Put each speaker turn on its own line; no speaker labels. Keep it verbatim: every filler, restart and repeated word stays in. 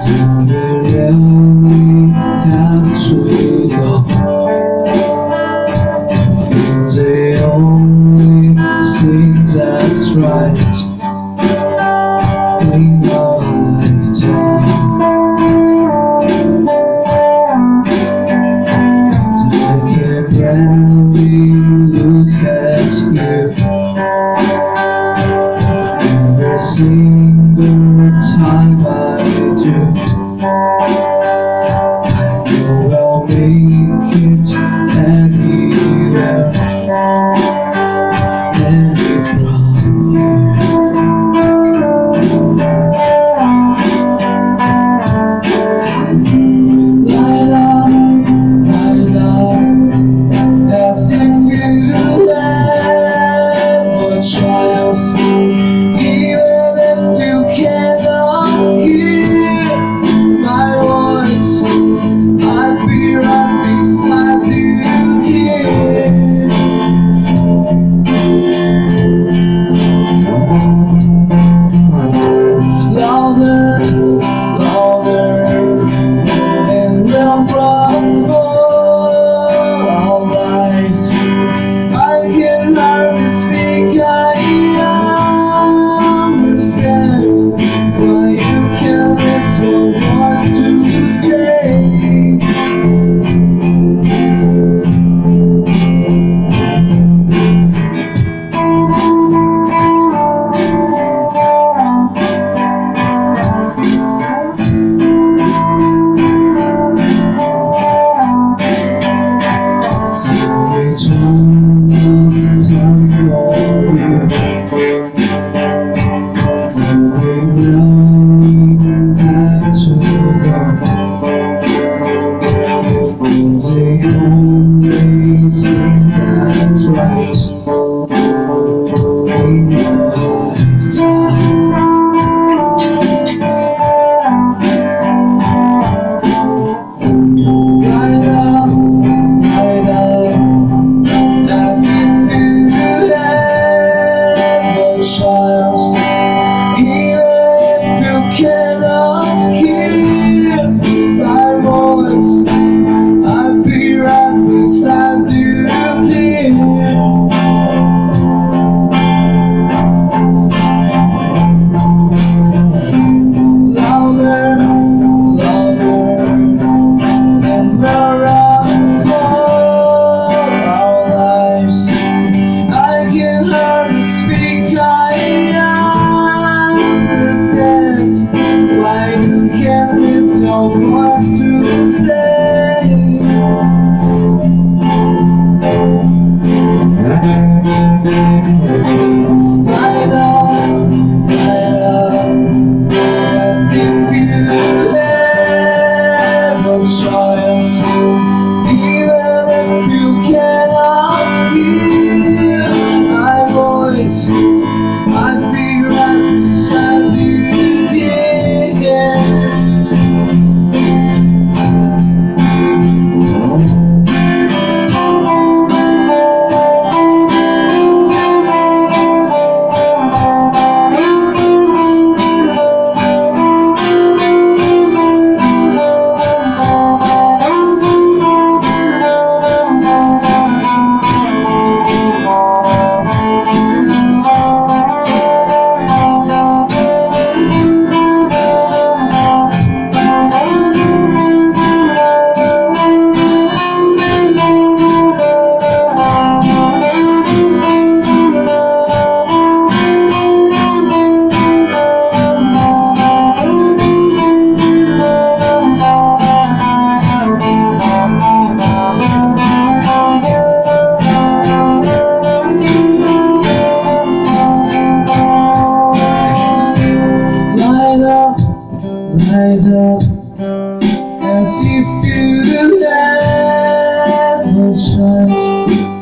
we really have to go? The only thing that's right in our lifetime. I can barely look at you every single time I do. I know I'll make it anywhere, any from here. Light up, light up, as if you ever try us. Even if you cannot hear my voice, I'll be right beside you here. Louder, louder, and we'll run for our lives. I can hardly speak, I understand why you can't miss your voice to say. It's almost time for you. Do we really have to go? The only thing that's right in our lifetime. Light up, light up, as if you ever try us. Even if you cannot hear my voice, I'll be right beside you, dear. Louder, louder, and we're up for our lives. I can hardly speak, I understand why you can't lift your voice to say. Light up, light up, as if you ever try us. Even if you cannot hear my voice, I'll be right beside you, dear. Light up, as if you ever tried.